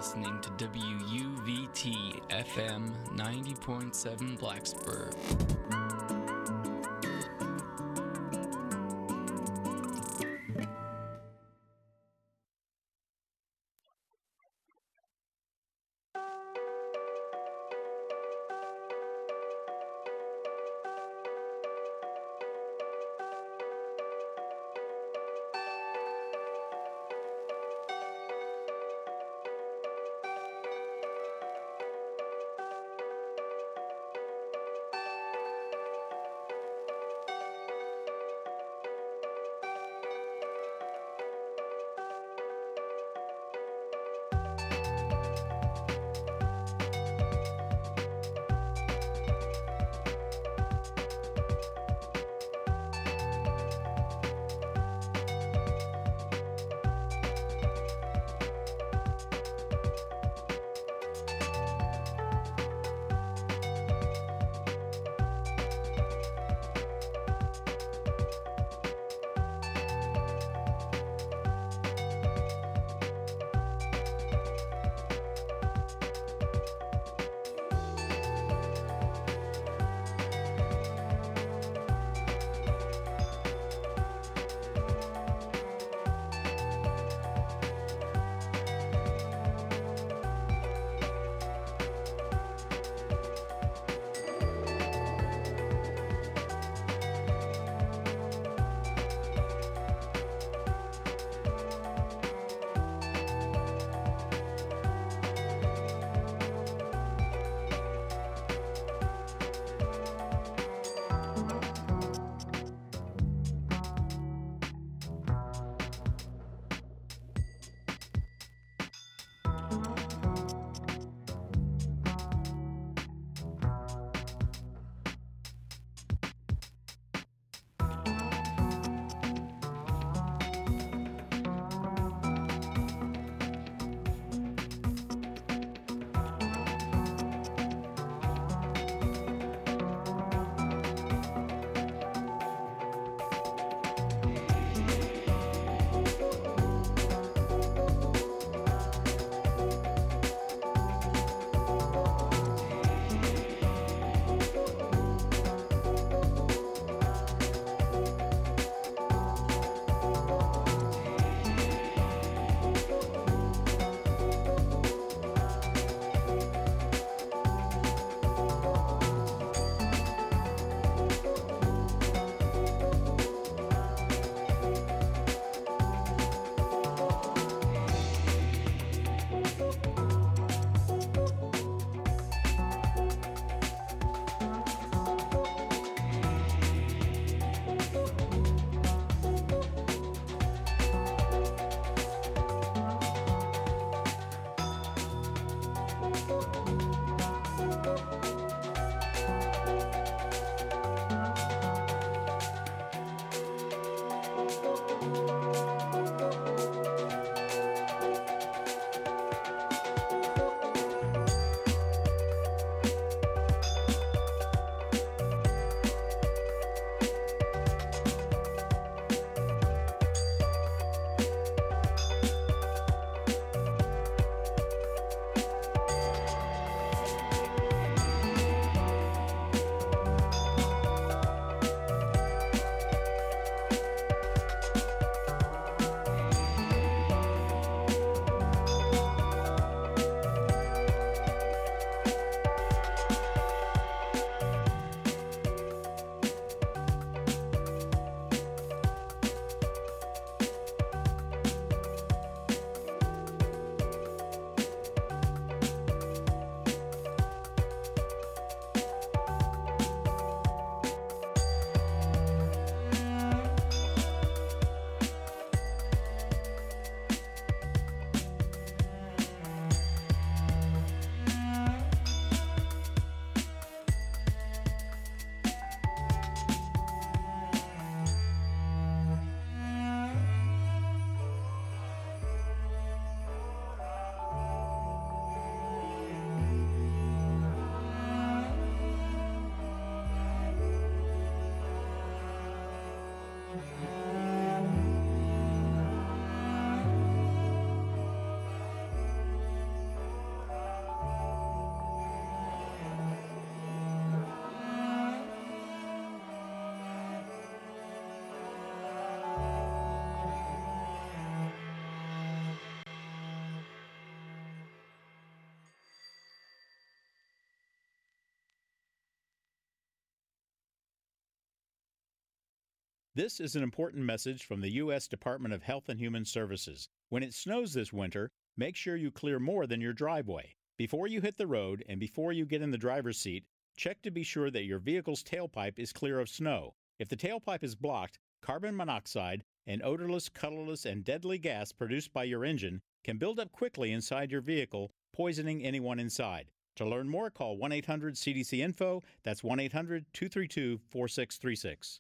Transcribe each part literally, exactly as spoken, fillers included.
listening to W U V T F M ninety point seven Blacksburg. This is an important message from the U S Department of Health and Human Services. When it snows this winter, make sure you clear more than your driveway. Before you hit the road and before you get in the driver's seat, check to be sure that your vehicle's tailpipe is clear of snow. If the tailpipe is blocked, carbon monoxide, an odorless, colorless, and deadly gas produced by your engine can build up quickly inside your vehicle, poisoning anyone inside. To learn more, call one eight hundred C D C info. That's one eight hundred two three two four six three six.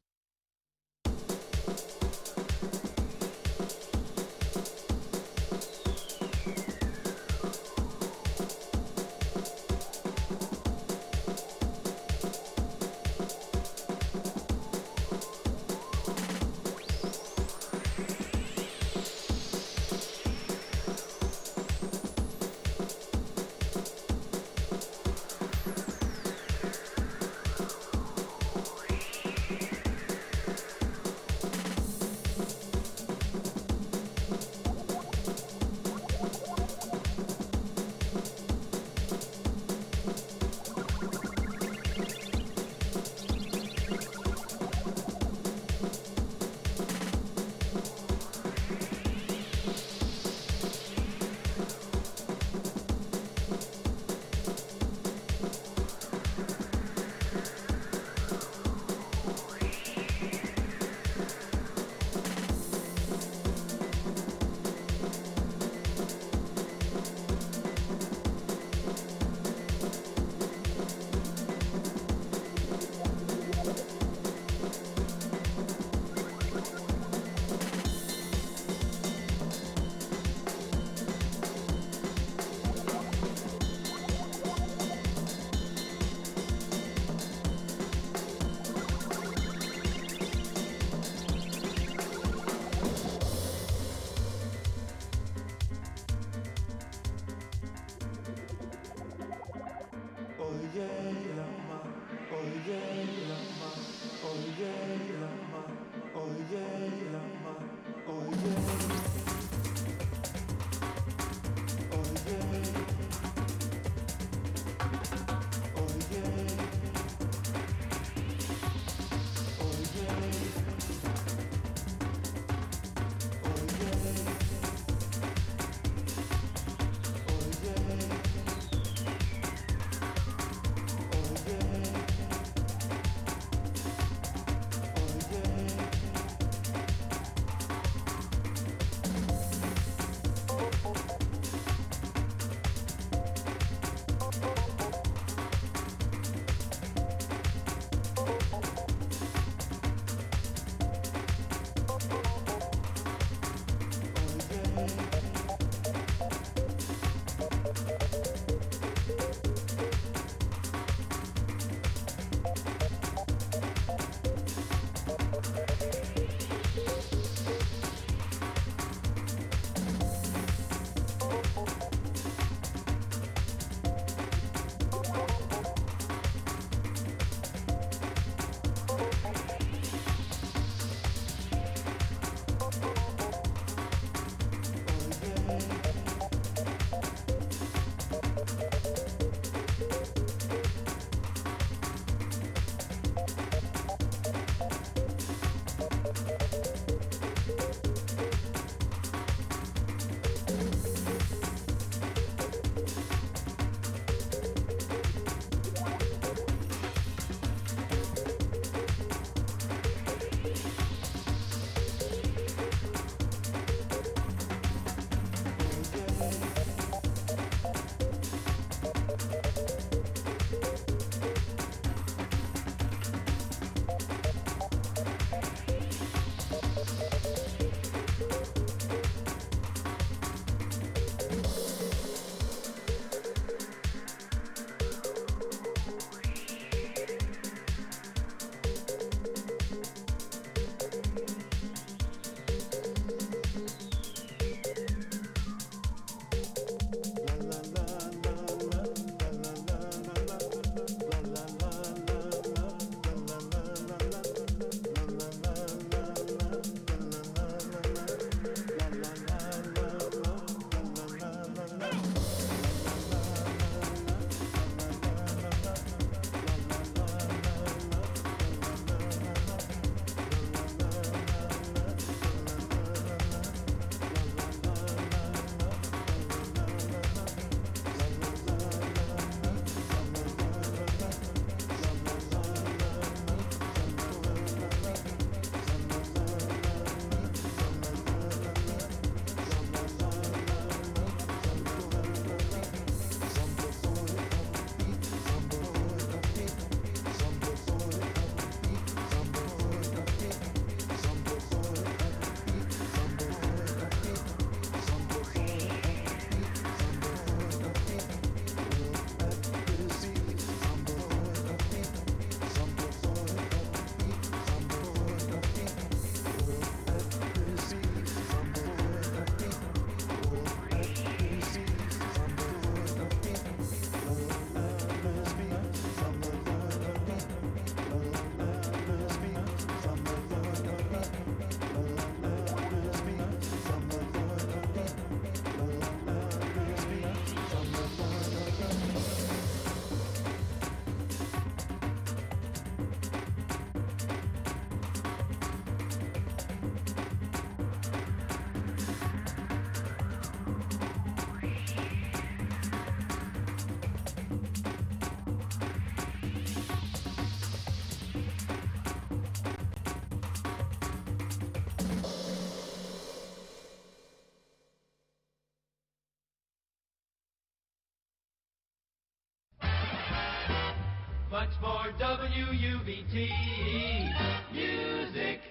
more W U V T music.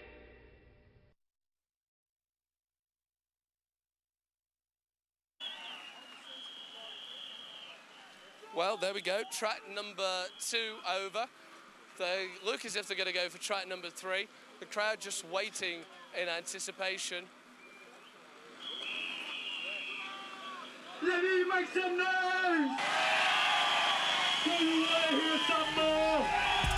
Well, there we go. Track number two over. They look as if they're going to go for track number three. The crowd just waiting in anticipation. Let me make some noise! Do you want to hear some more?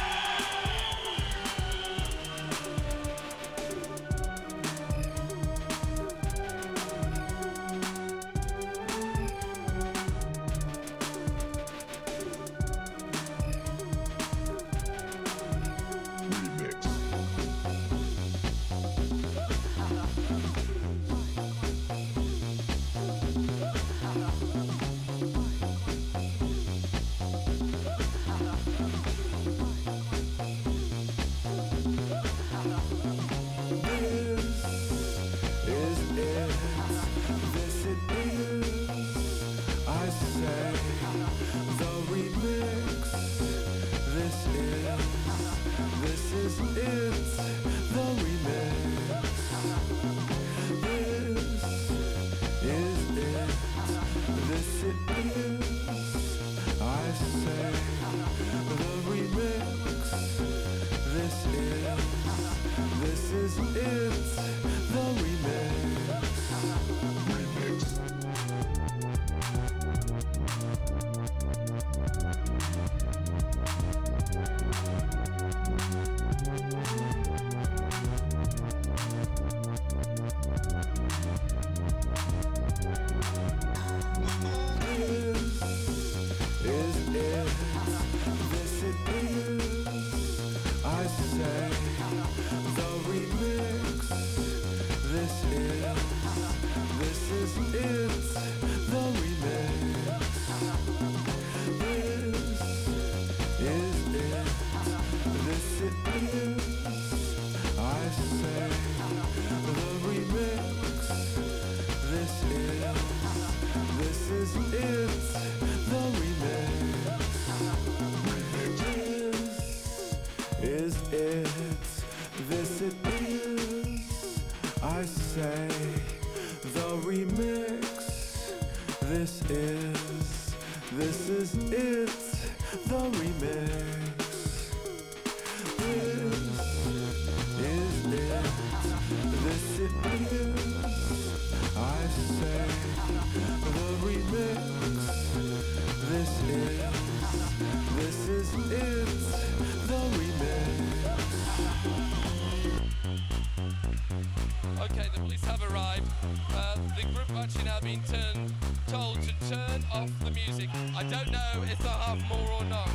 Okay, the police have arrived. Uh, the group are actually now being turned, told to turn off the music. I don't know if they'll have more or not.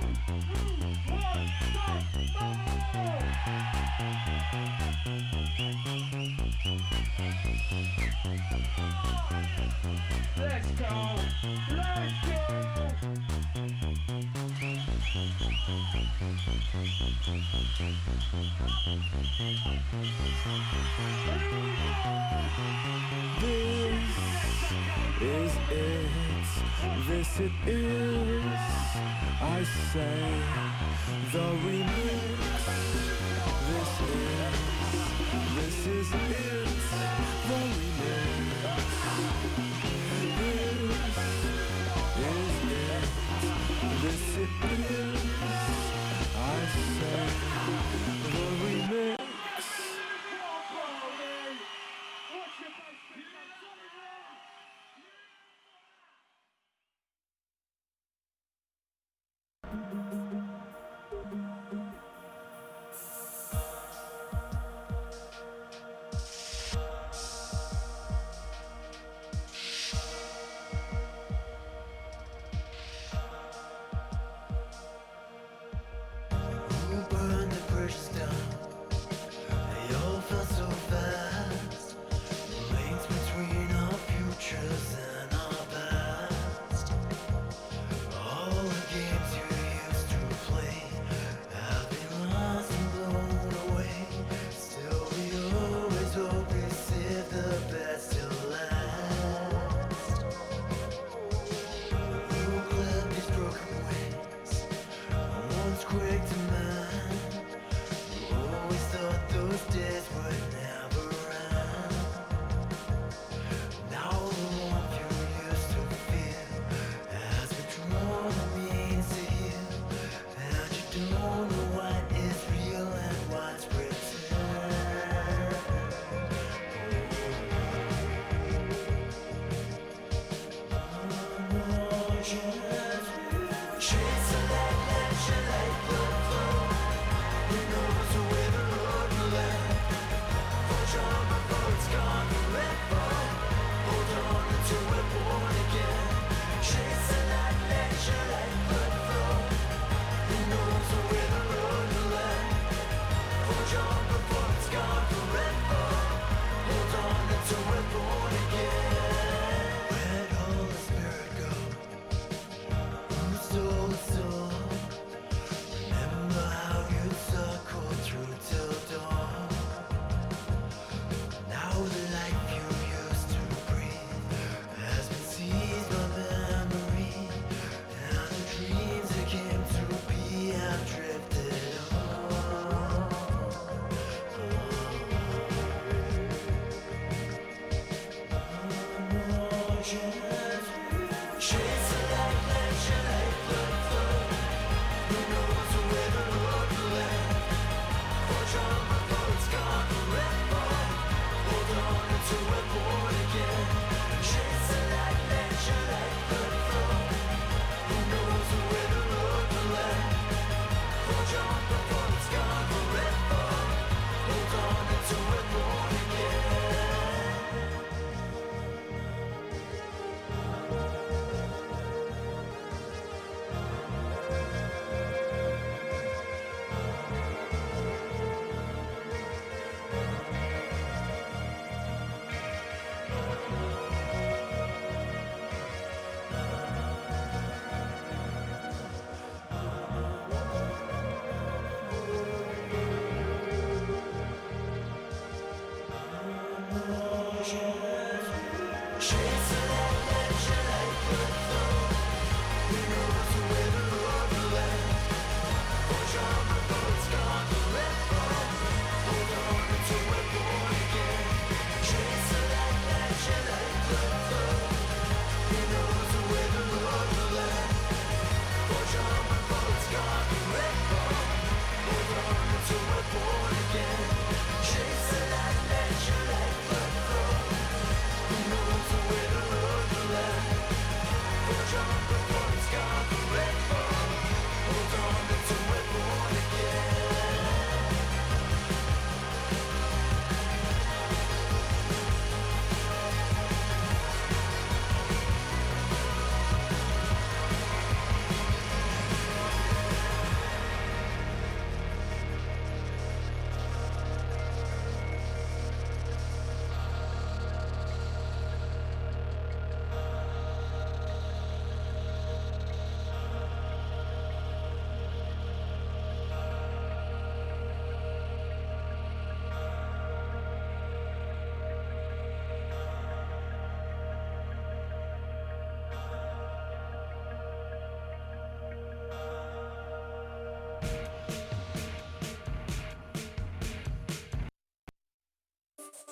Let's go! Let's go! This is it, this it is, I say, the remix. This is, this is it, the remix. This is it, this it is, I say, the remix.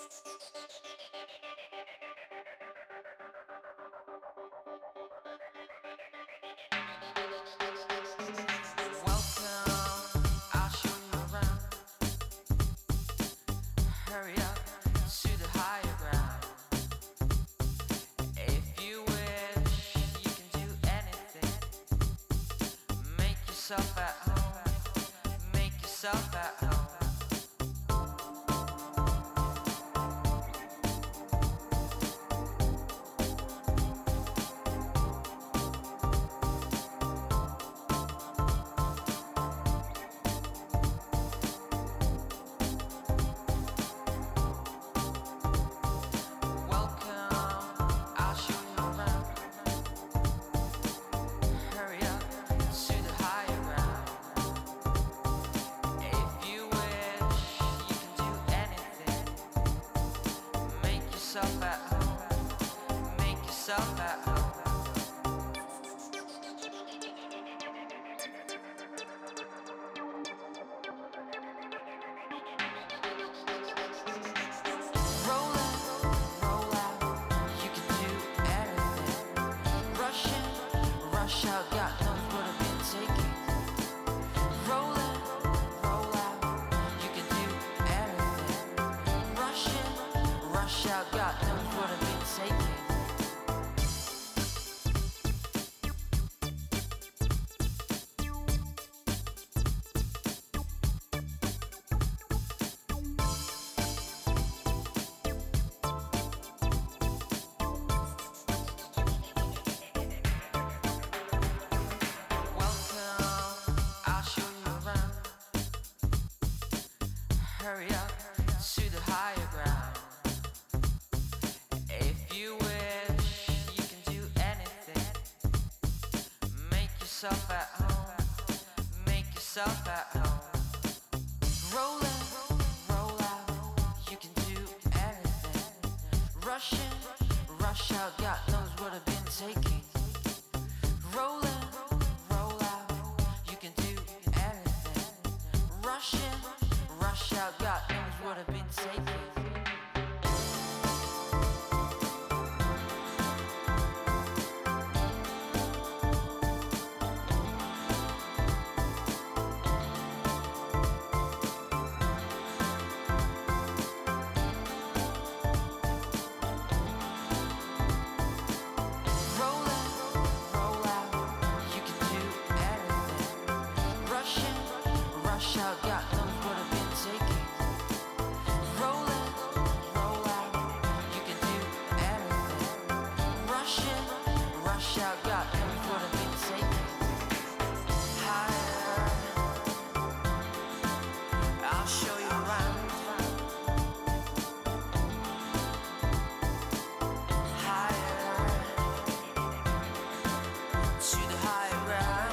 yourself at home. Make yourself at home. Yourself at home. Make yourself at home. Roll in, roll out. You can do anything. Rush in, rush out. God knows what I've been taking. Roll in, roll out. You can do anything. Rush in, rush out. God knows what I've been taking. Welcome, I'll show you around. Hurry up to the higher ground. If you wish, you can do anything. Make yourself at home. Make yourself at home. Roll in, roll out. You can do anything. Rush in, rush out. God knows what I've been taking. Roll in, roll out. You can do anything. Rush in, rush out. God knows what I've been taking. Roll in, roll out. You can do anything. Rush in, rush out. God knows what I've been taking. Roll in, roll out. You can do anything. Rush in, rush out. God knows what I've been taking. Higher, I'll show you around. Higher, to the higher ground.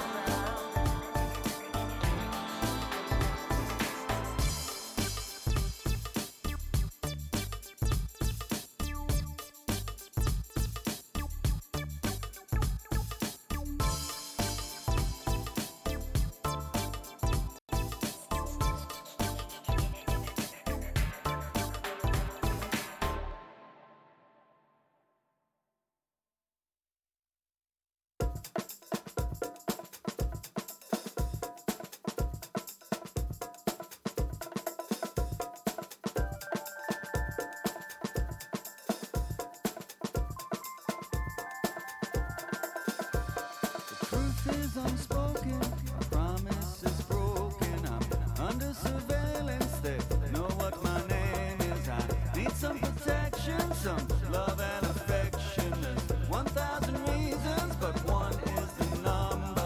Truth is unspoken, promise is broken. I'm under surveillance, they know what my name is. I need some protection, some love and affection. There's one thousand reasons, but one is the number.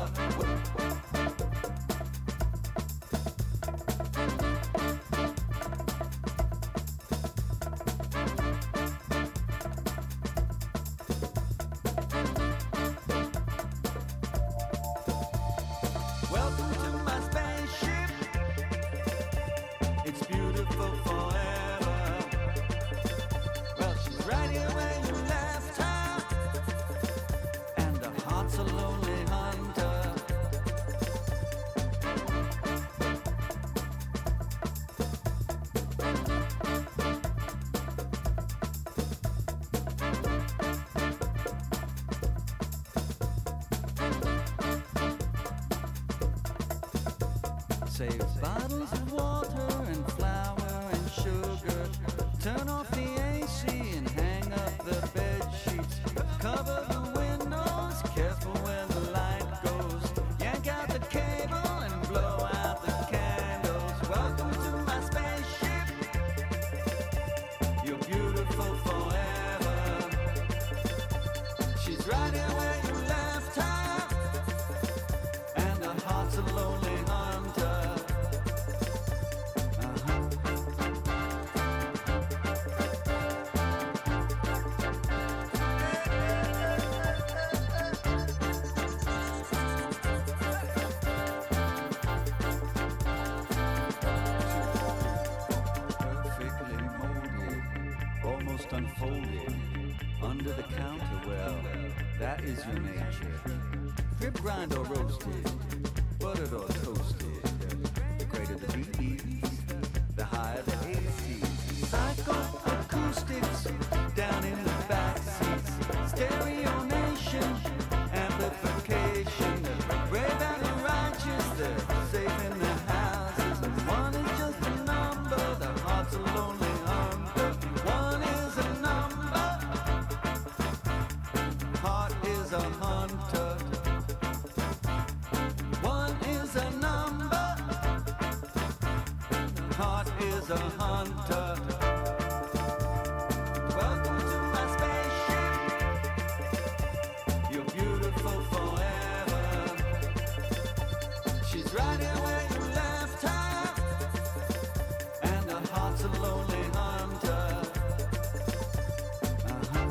Save bottles of water and flour and sugar. Turn off the A C and hang up the bed sheets. Cover the windows, careful where the light goes. Yank out the cable and blow out the candles. Welcome to my spaceship. You're beautiful forever. She's right here where you left her, and her heart's a lonely hunter. Perfectly molded, almost unfolded, under the counter, well, that is your nature. Rib grind or roasted, buttered or toasted, the greater the B Bs, the higher the A Cs. Psycho acoustics down in the back seats. Stereo nation, amplification. The brave and the righteous, they're safe in their houses. And one is just a number, the heart's a lonely hunter. One is a number, heart is a hunter. One is a number, heart is a hunter. Welcome to my spaceship. You're beautiful forever. She's right here where you left her, and her heart's a lonely hunter. Uh-huh.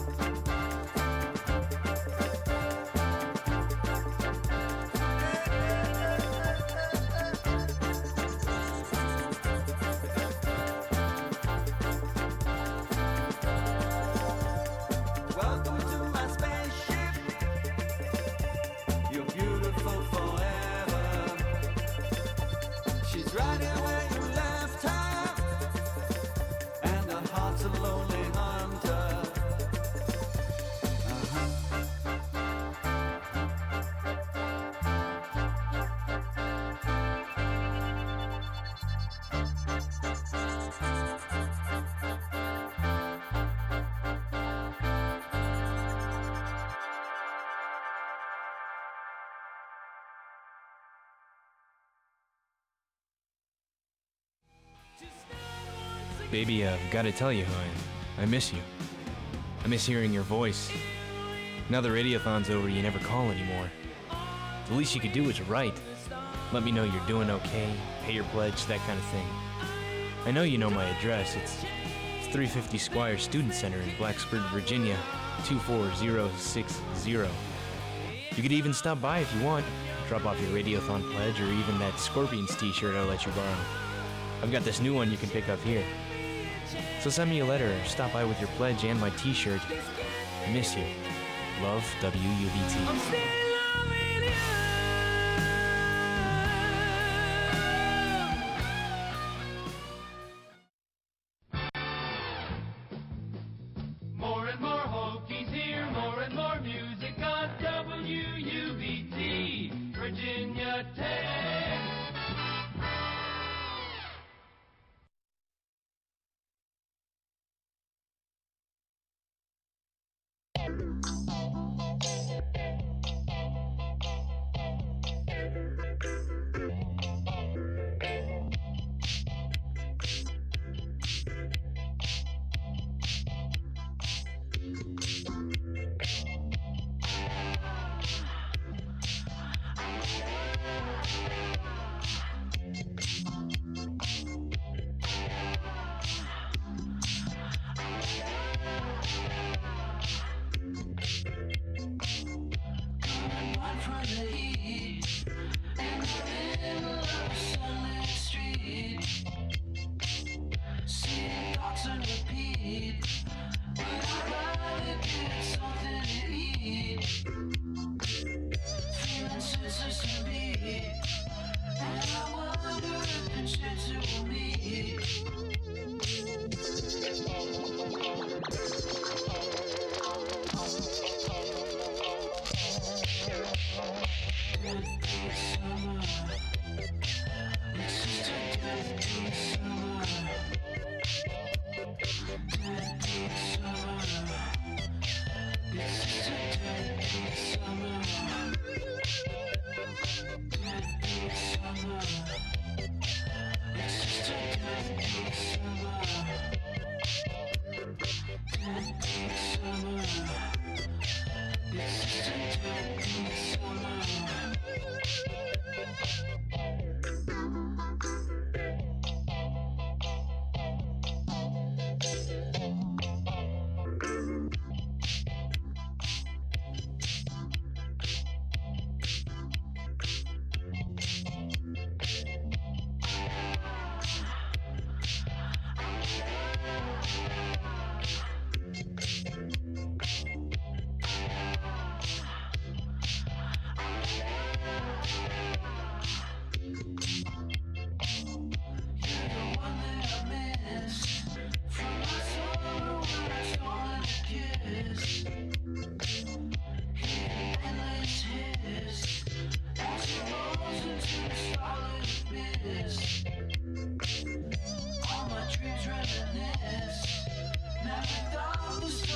Welcome to my spaceship. You're beautiful forever. She's right here where you left her, and her heart's a lonely hunter. Uh-huh. Baby, I've got to tell you, I, I miss you. I miss hearing your voice. Now the radiothon's over, you never call anymore. The least you could do is write. Let me know you're doing okay, pay your pledge, that kind of thing. I know you know my address. It's, it's three fifty Squire Student Center in Blacksburg, Virginia, two four zero six zero. You could even stop by if you want. Drop off your radiothon pledge or even that Scorpions t-shirt I'll let you borrow. I've got this new one you can pick up here. So send me a letter or stop by with your pledge and my t-shirt. I miss you. Love, W U V T. I'm still loving you. More and more Hokies here, more and more music on W U V T, Virginia Tech.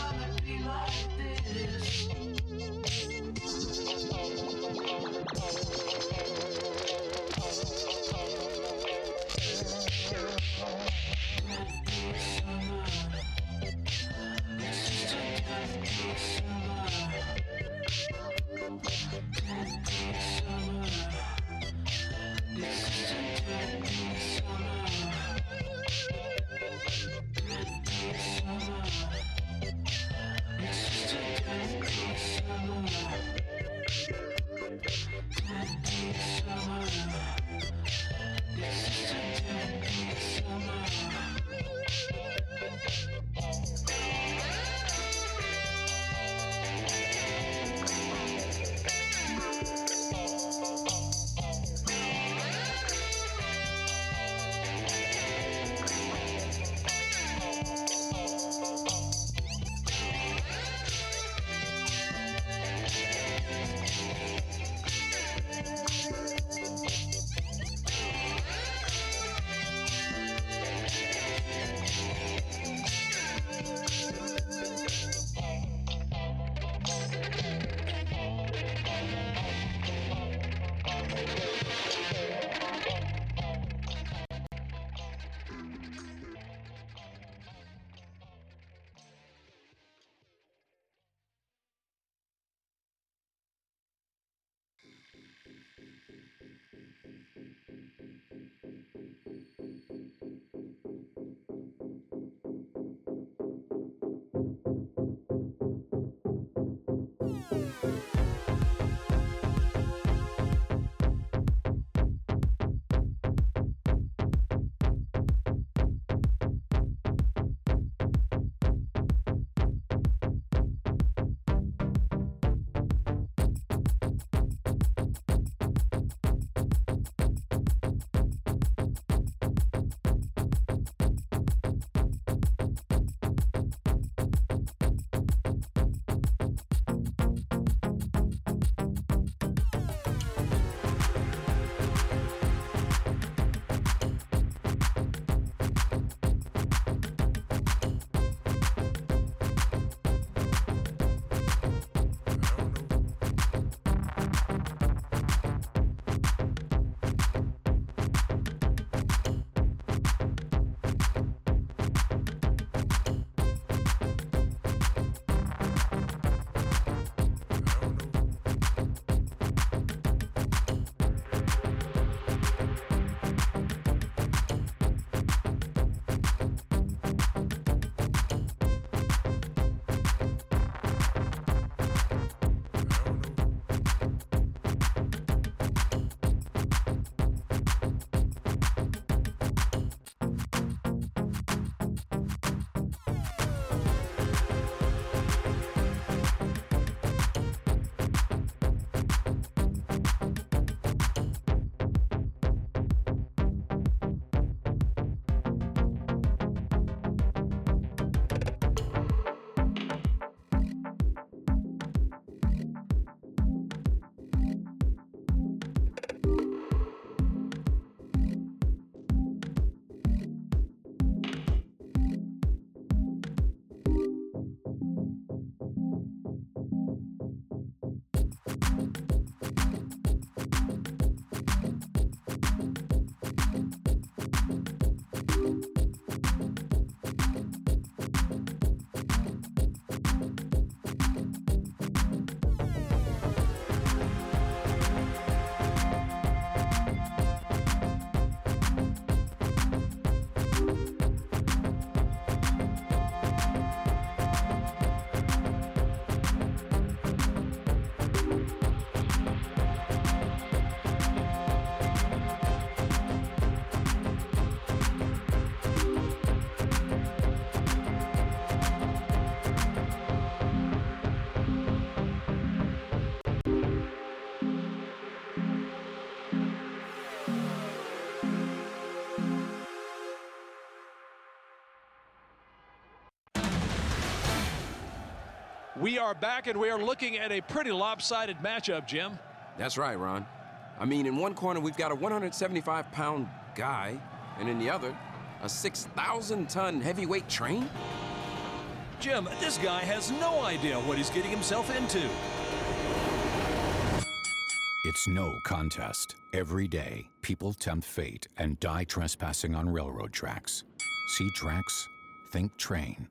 We are back, and we are looking at a pretty lopsided matchup, Jim. That's right, Ron. I mean, in one corner, we've got a one hundred seventy-five pound guy, and in the other, a six thousand ton heavyweight train. Jim, this guy has no idea what he's getting himself into. It's no contest. Every day, people tempt fate and die trespassing on railroad tracks. See tracks? Think train.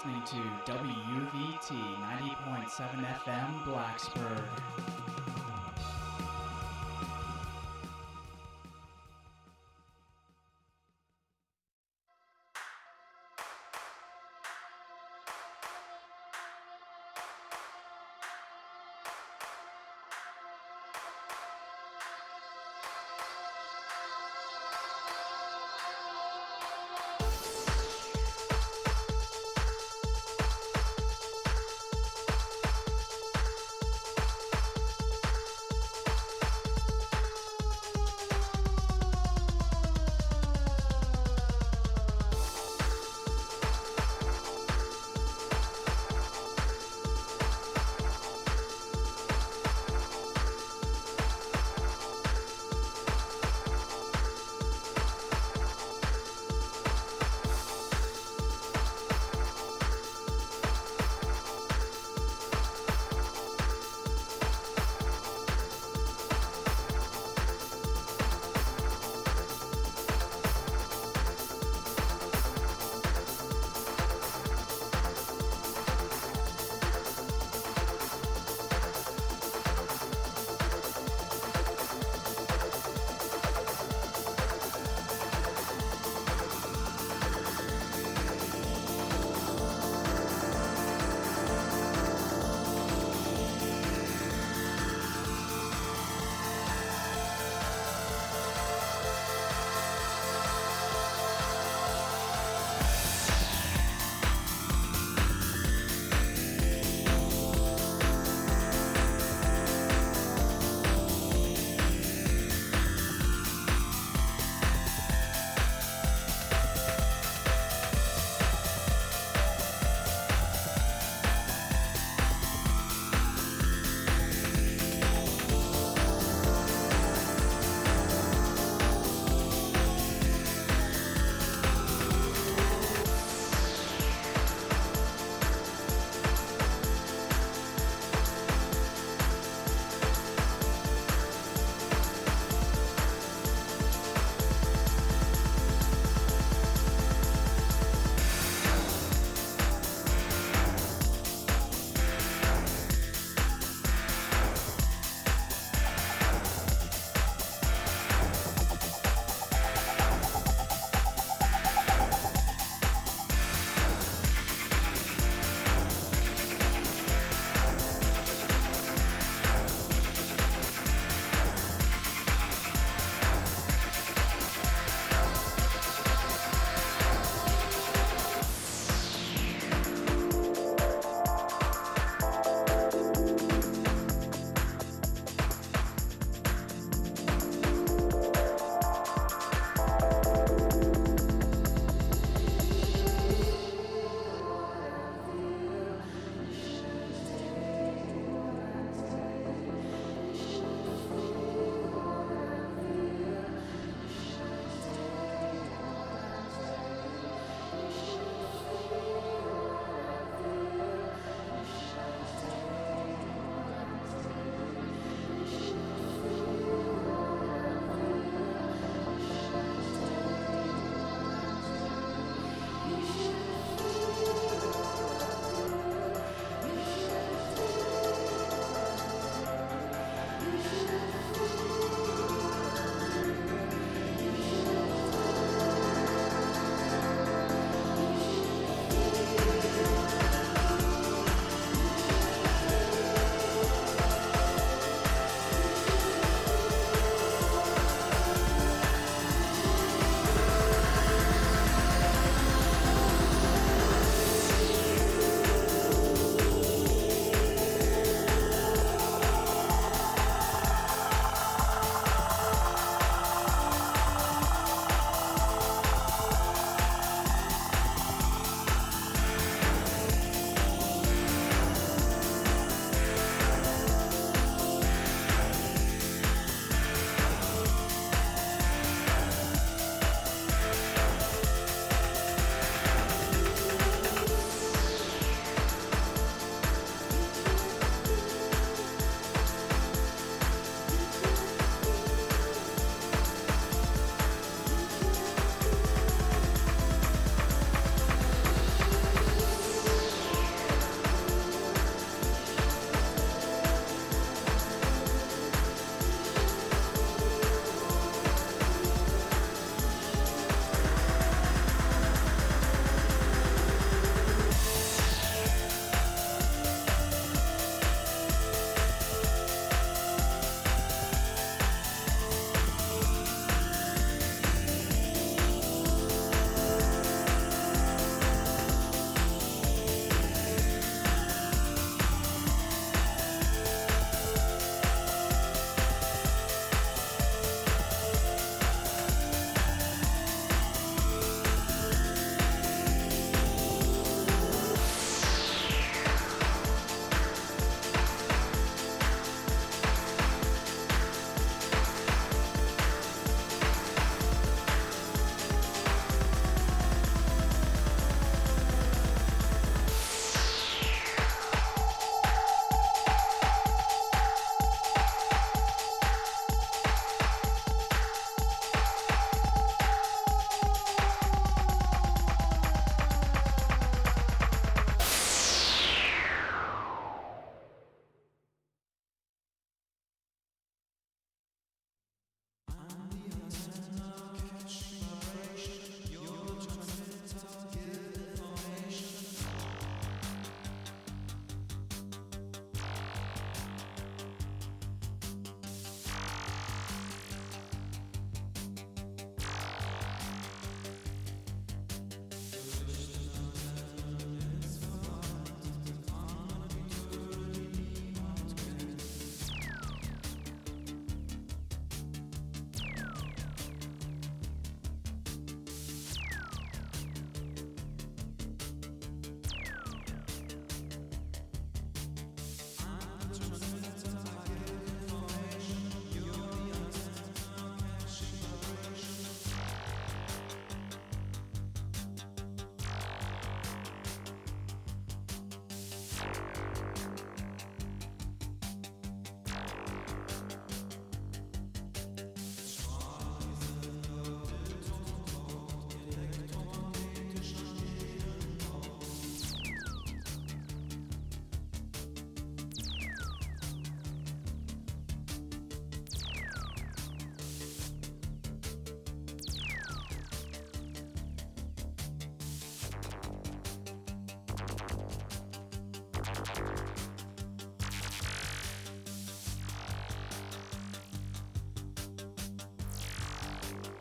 listening to W U V T ninety point seven F M Blacksburg.